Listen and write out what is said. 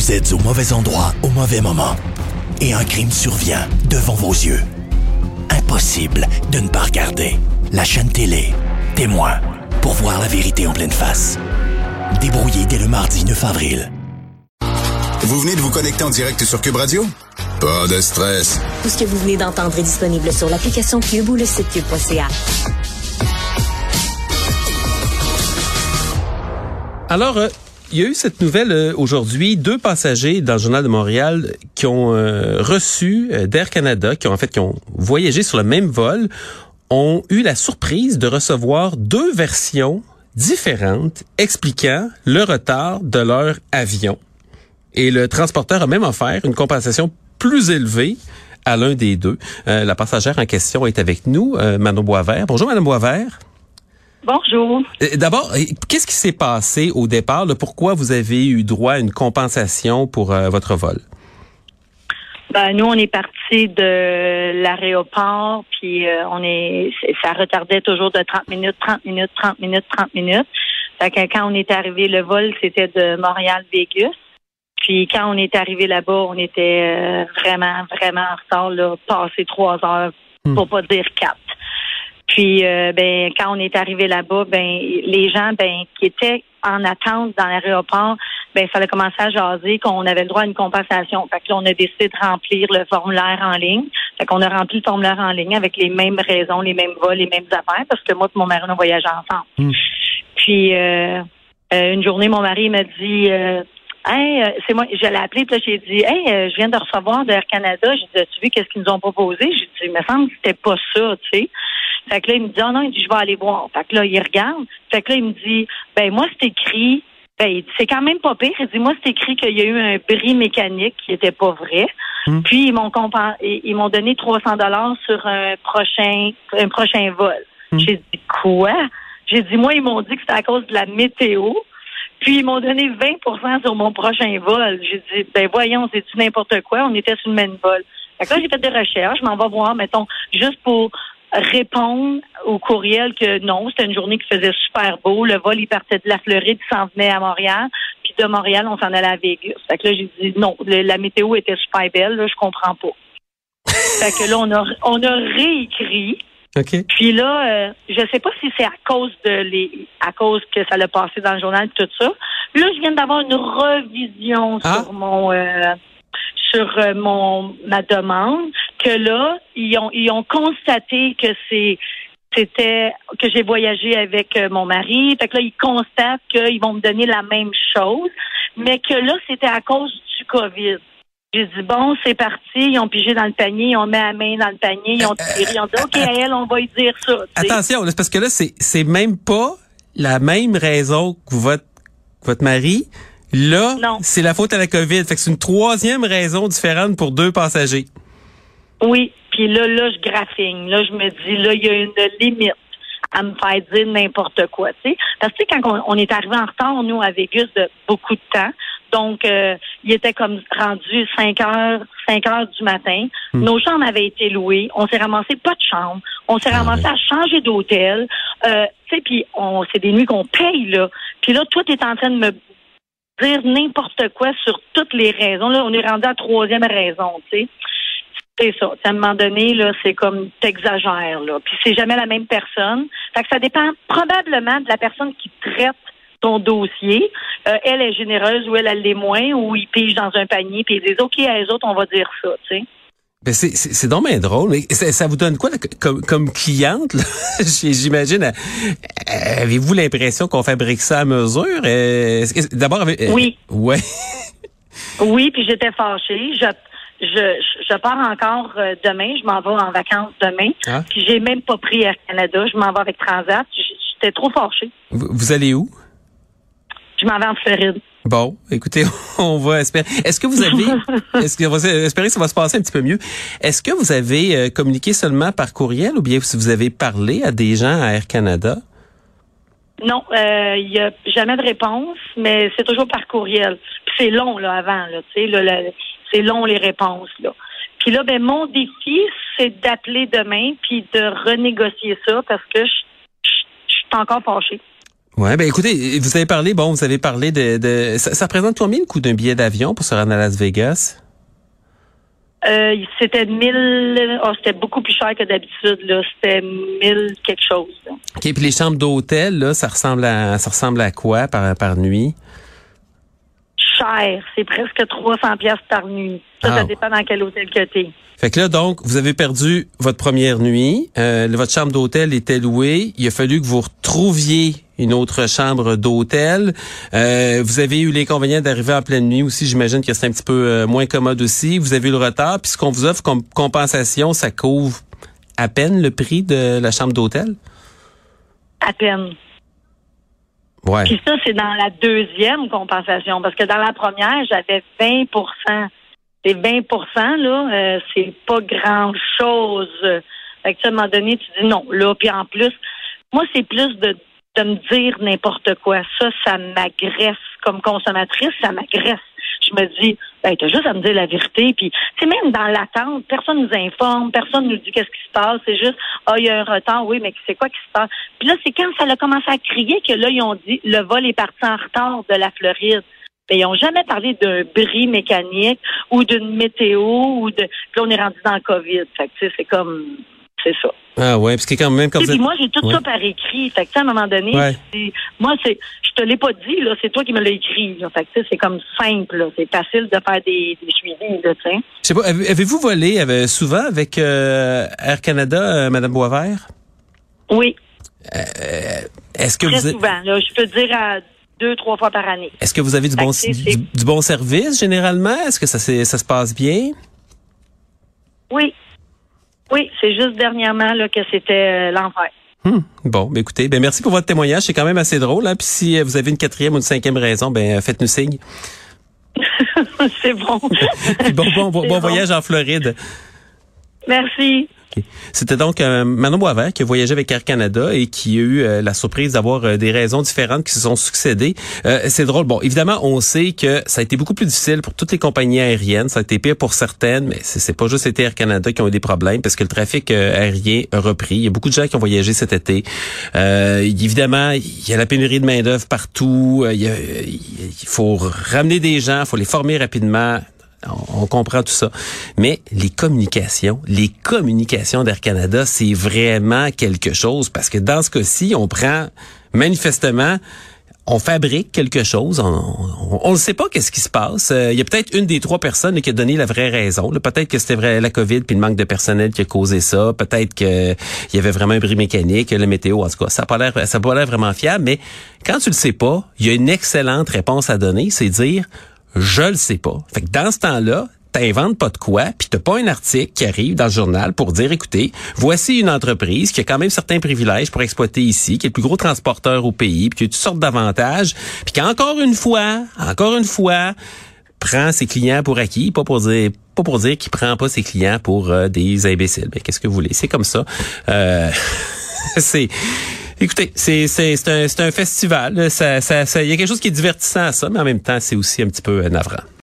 Vous êtes au mauvais endroit au mauvais moment. Et un crime survient devant vos yeux. Impossible de ne pas regarder. La chaîne télé, Témoin, pour voir la vérité en pleine face. Débrouillé dès le mardi 9 avril. Vous venez de vous connecter en direct sur Cube Radio? Pas de stress. Tout ce que vous venez d'entendre est disponible sur l'application Cube ou le site cube.ca. Alors, il y a eu cette nouvelle aujourd'hui. 2 passagers dans le Journal de Montréal qui ont reçu d'Air Canada, qui ont voyagé sur le même vol, ont eu la surprise de recevoir 2 versions différentes expliquant le retard de leur avion. Et le transporteur a même offert une compensation plus élevée à l'un des 2. La passagère en question est avec nous, Manon Boisvert. Bonjour, Madame Boisvert. Bonjour. D'abord, qu'est-ce qui s'est passé au départ? Pourquoi vous avez eu droit à une compensation pour votre vol? Nous, on est partis de l'aéroport, puis ça retardait toujours de 30 minutes. Fait que quand on est arrivé, le vol, c'était de Montréal-Vegas. Puis quand on est arrivé là-bas, on était vraiment en retard, là, passé 3 heures, pour pas dire 4. Puis quand on est arrivé là-bas, les gens qui étaient en attente dans l'aéroport, ça a commencé à jaser qu'on avait le droit à une compensation. Fait que là, on a décidé de remplir le formulaire en ligne. Fait qu'on a rempli le formulaire en ligne avec les mêmes raisons, les mêmes vols, les mêmes affaires, parce que moi et mon mari, on voyageait ensemble. Puis une journée, mon mari m'a dit c'est moi, je l'ai appelé, puis là, j'ai dit je viens de recevoir d'Air Canada. J'ai dit, as-tu vu qu'est-ce qu'ils nous ont proposé? J'ai dit, il me semble que c'était pas ça, tu sais. Fait que là, il me dit, non, il dit, je vais aller voir. Fait que là, il regarde. Fait que là, il me dit, moi, c'est écrit, c'est quand même pas pire. Il dit, moi, c'est écrit qu'il y a eu un bris mécanique qui était pas vrai. Puis, ils m'ont donné 300$ sur un prochain vol. J'ai dit, quoi? J'ai dit, moi, ils m'ont dit que c'était à cause de la météo. Puis, ils m'ont donné 20% sur mon prochain vol. J'ai dit, voyons, c'est-tu n'importe quoi? On était sur le même vol. Fait que là, j'ai fait des recherches. Je m'en vais voir, mettons, juste pour répondre au courriel que non, c'était une journée qui faisait super beau. Le vol, il partait de la Floride, il s'en venait à Montréal. Puis de Montréal, on s'en allait à Vegas. Fait que là, j'ai dit non, la météo était super belle, là, je comprends pas. Fait que là, on a réécrit. Okay. Puis là, je sais pas si c'est à cause que ça l'a passé dans le journal tout ça. Là, je viens d'avoir une revision sur ma demande, que là, ils ont constaté que que j'ai voyagé avec mon mari. Fait que là, ils constatent qu'ils vont me donner la même chose, mais que là, c'était à cause du COVID. J'ai dit, bon, c'est parti, ils ont pigé dans le panier, ils ont mis la main dans le panier, ils ont tiré, ils ont dit, OK, à elle, on va lui dire ça. T'sais. Attention, c'est parce que là, c'est même pas la même raison que votre mari. Là, non. C'est la faute à la COVID. Fait que c'est une 3e raison différente pour 2 passagers. Oui, puis là, je graffine. Là, je me dis, là, il y a une limite à me faire dire n'importe quoi, tu sais. Parce que quand on est arrivé en retard, nous, à Vegas, de beaucoup de temps, donc il était comme rendu 5 heures du matin. Nos chambres avaient été louées. On s'est ramassé pas de chambre. On s'est ramassé à changer d'hôtel. Tu sais, puis c'est des nuits qu'on paye, là. Puis là, toi, t'es en train de me dire n'importe quoi sur toutes les raisons. Là, on est rendu à 3e raison, tu sais. C'est ça. À un moment donné, là, c'est comme t'exagères, là. Puis c'est jamais la même personne. Fait que ça dépend probablement de la personne qui traite ton dossier. Elle est généreuse ou elle l'est moins, ou il pige dans un panier puis ils disent OK, à eux autres, on va dire ça, tu sais. C'est donc bien drôle. Mais ça vous donne quoi là, comme cliente? Là? J'imagine, avez-vous l'impression qu'on fabrique ça à mesure? D'abord, oui. Ouais. Oui, puis j'étais fâchée. Je pars encore demain. Je m'en vais en vacances demain. Puis j'ai même pas pris Air Canada. Je m'en vais avec Transat. J'étais trop fâchée. Vous allez où? Je m'en vais en Floride. Bon, écoutez, on va espérer. On va espérer que ça va se passer un petit peu mieux. Est-ce que vous avez communiqué seulement par courriel ou bien si vous avez parlé à des gens à Air Canada? Non, il y a jamais de réponse, mais c'est toujours par courriel. Puis c'est long là avant, là, tu sais, c'est long les réponses là. Puis là, mon défi, c'est d'appeler demain puis de renégocier ça parce que je suis encore fâchée. Ouais, ben écoutez, vous avez parlé de ça représente combien le coût d'un billet d'avion pour se rendre à Las Vegas? C'était 1000, c'était beaucoup plus cher que d'habitude, là. C'était 1000 quelque chose, là. OK, puis les chambres d'hôtel, là, ça ressemble à quoi par nuit? Cher, c'est presque 300 pièces par nuit. Ça dépend dans quel hôtel que t'es. Fait que là, donc, vous avez perdu votre première nuit. Votre chambre d'hôtel était louée. Il a fallu que vous retrouviez une autre chambre d'hôtel. Vous avez eu l'inconvénient d'arriver en pleine nuit aussi. J'imagine que c'est un petit peu moins commode aussi. Vous avez eu le retard. Puis ce qu'on vous offre comme compensation, ça couvre à peine le prix de la chambre d'hôtel? À peine. Ouais. Puis ça, c'est dans la deuxième compensation. Parce que dans la première, j'avais 20%. Et 20%, là, c'est pas grand-chose. Fait que, à un moment donné, tu dis non. Là, puis en plus, moi, c'est plus de me dire n'importe quoi. Ça m'agresse. Comme consommatrice, ça m'agresse. Je me dis, ben, t'as juste à me dire la vérité. Puis, c'est même dans l'attente, personne nous informe, personne nous dit qu'est-ce qui se passe. C'est juste, il y a un retard, oui, mais c'est quoi qui se passe? Puis là, c'est quand ça a commencé à crier que là, ils ont dit, le vol est parti en retard de la Floride. Mais ils n'ont jamais parlé d'un bris mécanique ou d'une météo ou de. Puis là, on est rendu dans le COVID. Fait que, tu sais, c'est comme. C'est ça. Ah ouais, parce que quand même, puis moi, j'ai tout ça par écrit. Fait que, à un moment donné, je te l'ai pas dit, là, c'est toi qui me l'as écrit. Là. Fait que, c'est comme simple, là. C'est facile de faire des suivis, là, tu sais. Je sais pas, avez-vous volé souvent avec Air Canada, Madame Boisvert? Oui. Est-ce que très vous souvent, là. Je peux dire à 2-3 fois par année. Est-ce que vous avez du bon service, généralement? Est-ce que ça se passe bien? Oui. Oui, c'est juste dernièrement là que c'était l'enfer. Bon, ben écoutez, merci pour votre témoignage. C'est quand même assez drôle. Hein? Puis si vous avez une 4e ou une 5e raison, faites-nous signe. C'est bon. bon voyage en Floride. Merci. Okay. C'était donc Manon Boisvert qui a voyagé avec Air Canada et qui a eu la surprise d'avoir des raisons différentes qui se sont succédées. C'est drôle. Bon, évidemment, on sait que ça a été beaucoup plus difficile pour toutes les compagnies aériennes. Ça a été pire pour certaines, mais c'est pas juste été Air Canada qui ont eu des problèmes parce que le trafic aérien a repris. Il y a beaucoup de gens qui ont voyagé cet été. Évidemment, il y a la pénurie de main-d'œuvre partout. Il faut ramener des gens, il faut les former rapidement. On comprend tout ça. Mais les communications d'Air Canada, c'est vraiment quelque chose parce que dans ce cas-ci, on prend manifestement, on fabrique quelque chose, on ne sait pas qu'est-ce qui se passe. Il y a peut-être une des 3 personnes qui a donné la vraie raison. Peut-être que c'était vrai la COVID puis le manque de personnel qui a causé ça. Peut-être que il y avait vraiment un bris mécanique, la météo. En tout cas, ça a pas l'air vraiment fiable. Mais quand tu le sais pas, il y a une excellente réponse à donner, c'est dire je le sais pas. Fait que dans ce temps-là, t'inventes pas de quoi, puis t'as pas un article qui arrive dans le journal pour dire, écoutez, voici une entreprise qui a quand même certains privilèges pour exploiter ici, qui est le plus gros transporteur au pays, puis qui a toutes sortes d'avantages, puis qui encore une fois, prend ses clients pour acquis, pas pour dire qu'il prend pas ses clients pour des imbéciles. Ben, qu'est-ce que vous voulez? C'est comme ça. Écoutez, c'est un festival. Il y a quelque chose qui est divertissant à ça, mais en même temps, c'est aussi un petit peu navrant.